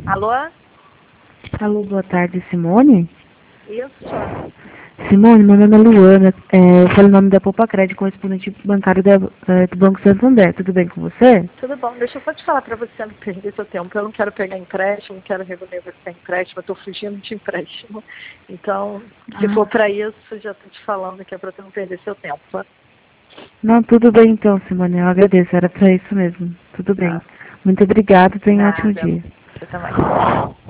Alô? Alô, boa tarde, Simone? Isso. Simone, meu nome é Luana. Eu falo o nome da Poupa Crédito, correspondente bancário do Banco Santander. Tudo bem com você? Tudo bom. Deixa eu só te falar para você não perder seu tempo. Eu não quero pegar empréstimo, não quero renegociar empréstimo, eu estou fugindo de empréstimo. Então, se for para isso, já estou te falando que é para você não perder seu tempo. Tá? Não, tudo bem então, Simone. Eu agradeço. Era para isso mesmo. Tudo bem. Tá. Muito obrigada. Tenha um ótimo Nada. dia. Você também.